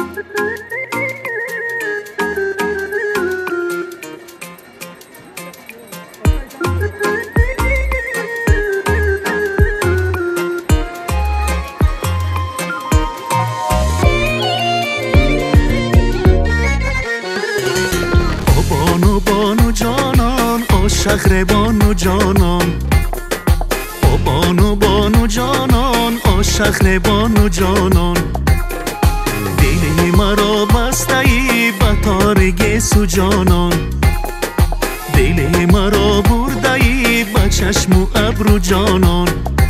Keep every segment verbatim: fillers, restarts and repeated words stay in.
شهر بانو جانان، او بانو بانو جانان، او شهر بانو جانان. دل مرا بسته ای به تارگ سو جانان، دل مرا برده ای به چشم و ابرو جانان.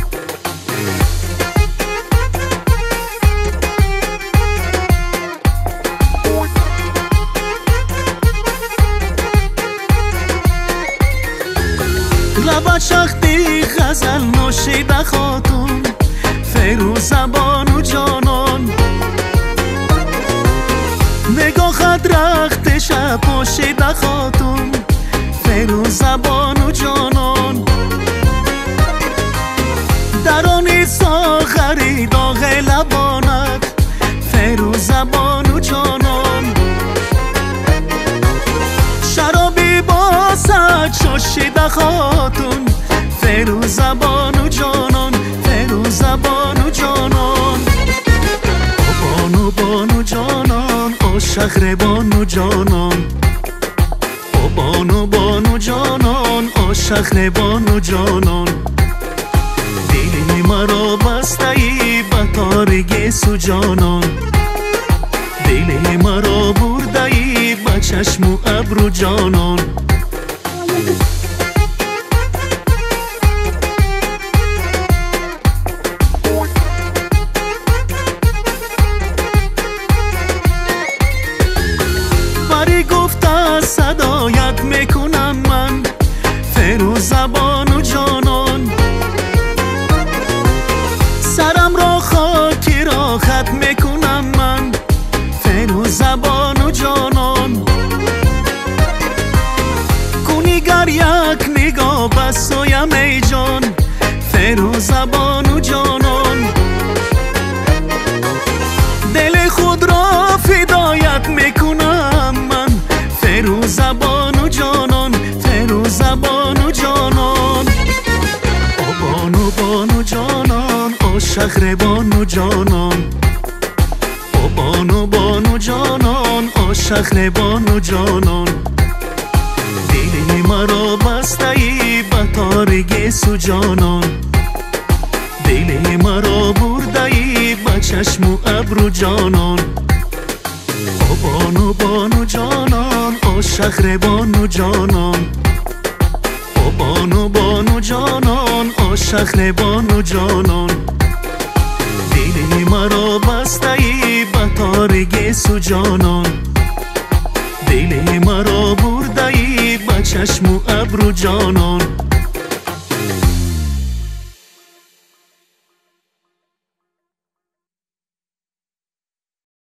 لبت شختی غزل نوشیده خاتون، فیروز بانو جانان. نگاهت رخت شب پوشیده خاتون، فیروز بانو جانان. درانی ساغری داغ لبانت، فیروز بانو جانان. شرابی با سد شوشیده خاتون، فیروز بانو جانان، فیروز بانو جانان. او بانو بانو جانان، او شهر بانو جانان. او بانو بانو جانان، او شهر بانو جانان. دل مرا بسته ای به تارگ سو جانان، دل مرا برده ای به چشم و ابرو جانان. بری گفته صدایت میکنم من، فیروز بانو جانان. سرم را خاکی را خط میکنم من، فیروز بانو جانان. کنی گر یک نگاه بس سویم ای جان، فیروز بانو جانان. دل خود را فدایت میکنم من، فیروز بانو جانان، فیروز بانو جانان. او بانو بانو جانان، او شهر بانو جانان. او بانو بانو جانان، او شهر بانو جانان. دل مرا بسته ای به تارگ سو جانان، دل مرا برده ای به چشم و ابرو جانان. او بانو بانو جانان، او شهر بانو جانان. او بانو بانو جانان، او شهر بانو جانان. دل مرا بسته ای به تارگ سو جانان، دل مرا برده ای به چشم و ابرو جانان.